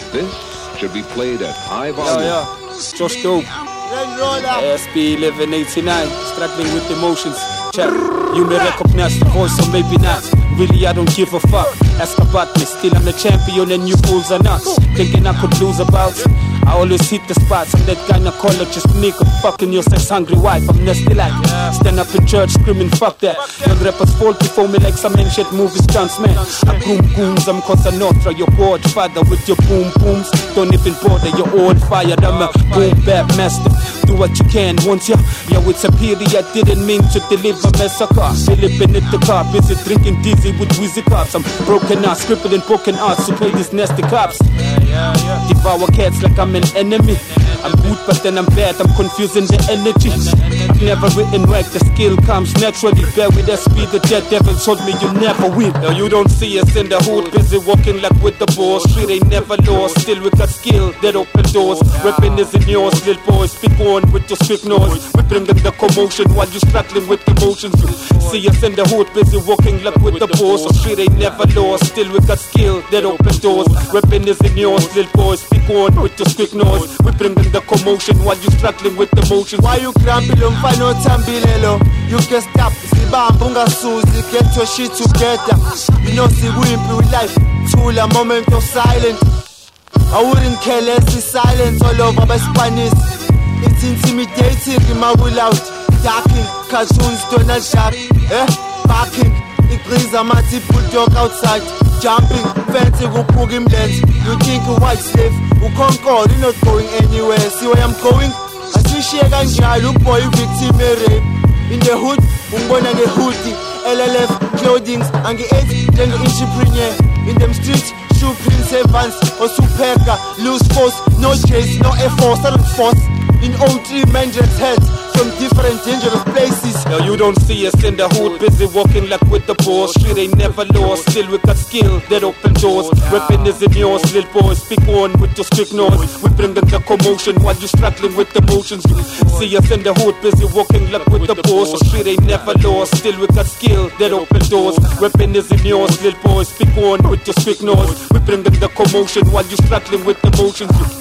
This should be played at high volume. Josh Dope. ASP 1189. Struggling with emotions. Check. You may recognize the voice or maybe not. Really, I don't give a fuck. Ask about me. Still, I'm the champion and you fools are nuts. Thinking I could lose about. I always hit the spots. I'm that gynecologist nigga fucking your sex-hungry wife. I'm nasty like stand up in church screaming fuck that. Young rappers fall before me like some ancient movie stunts, man. I boom booms, I'm Cosa Nostra. Your godfather with your boom booms. Don't even bother, you're all fired. I'm a boom bap master. Do what you can once yo, it's a period. I didn't mean to deliver massacre. Philippine at the car, busy drinking dizzy with wheezy cops. I'm broken ass, scripted in broken arts to pay these nasty cops. Devour cats like I'm an enemy. I'm good but then I'm bad, I'm confusing the energy. I've never written right, the skill comes naturally. Bear with SP, the dead devil told me you never win. Yo, you don't see us in the hood, busy walking like with the boss. Shit ain't never lost, still we got skill that open doors. Weapon is in yours, little boys, speak on with your speak noise. We bring them the commotion while you struggling with emotions. See us in the hood, busy walking like with the boss. Shit ain't never lost, still we got skill that open doors. Weapon is in yours, little boys, speak on with your speak noise. We bring them the commotion while you struggling with emotions. Why you grumpy mfano tambilelo? You can stop, sibamba ungasuzi, get your shit together. You know siwimpi with life, thula moment of silence. I wouldn't care less the silence all over my Spanish. It's intimidating, my will out. Darking, cartoons, Donald Duck, barking. It brings a mighty bulldog outside. Jumping, fancy, who put him lens. You think a white slave, who conquer, you're not going anywhere. See where I'm going? I see shake and jar, look boy, victim rape. In the hood, umbona the hoodie, LLF, clothing, and the 8, then the entrepreneur. In them streets, shoe prince events, or superga, loose force, no chase, no effort, silent force. In O3 Mandarin's heads from different dangerous places. Yo, you don't see us in the hood, busy walking like with the boss. Shit ain't never lost, still we got skill that open doors. Weapon is in yours, little boys, speak on with your strict noise. We bring in the commotion while you struggling with emotions. You see us in the hood, busy walking like with the boss. Shit ain't never lost, still we got skill that open doors. Weapon is in yours, little boys, speak on with your strict noise. We bring in the commotion while you struggling with emotions.